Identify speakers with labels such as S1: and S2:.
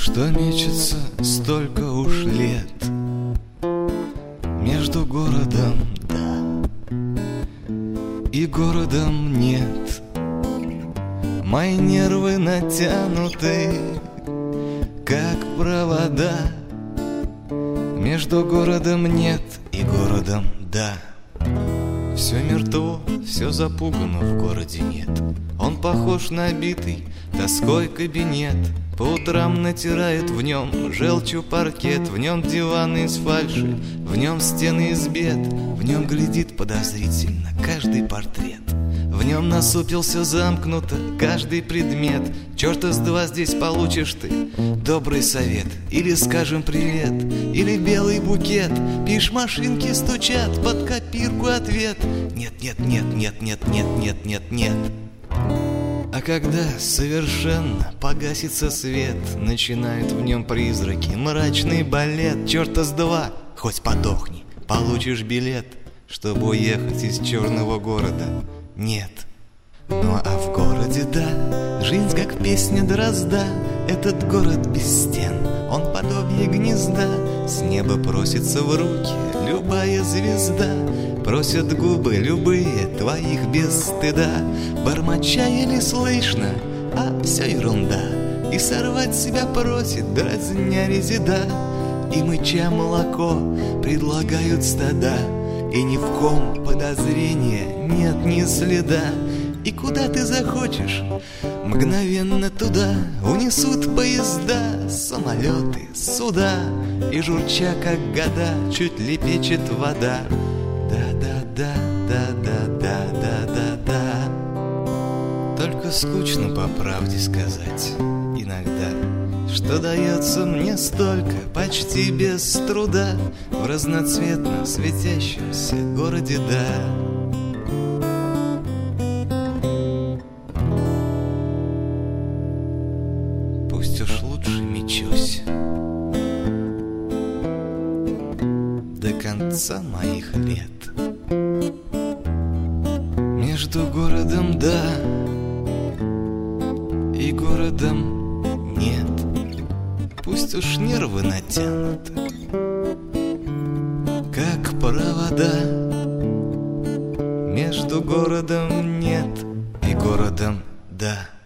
S1: Что мечется столько уж лет между городом да и городом нет. Мои нервы натянуты, как провода. Между городом нет и городом да. Все мертво, все запугано, в городе нет. Он похож на битый тоской кабинет. По утрам натирает в нем желчью паркет. В нем диваны из фальши, в нем стены из бед. В нем глядит подозрительно каждый портрет. В нем насупился замкнуто каждый предмет. Чёрта с два здесь получишь ты добрый совет. Или скажем привет, или белый букет. Пишь, машинки стучат под копирку ответ. Нет, нет, нет, нет, нет, нет, нет, нет, нет. А когда совершенно погасится свет, начинают в нем призраки, мрачный балет. Чёрта с два, хоть подохни, получишь билет, чтобы уехать из черного города. Нет. Ну а в городе, да, жизнь как песня Дрозда. Этот город без стен, он подобие гнезда. С неба просится в руки любая звезда. Просят губы любые твоих без стыда. Бормоча еле слышно, а все ерунда. И сорвать себя просит дразня резида. И мыча молоко предлагают стада. И ни в ком подозрения нет ни следа. И куда ты захочешь, мгновенно туда унесут поезда, самолеты, суда. И журча, как года, чуть лепечет вода. Да-да-да, да-да-да, да-да-да. Только скучно, по правде сказать, иногда, что дается мне столько, почти без труда, в разноцветно светящемся городе, да. Пусть уж лучше мечусь до конца моих лет между городом да и городом нет. Пусть уж нервы натянуты, как провода. Между городом нет и городом да.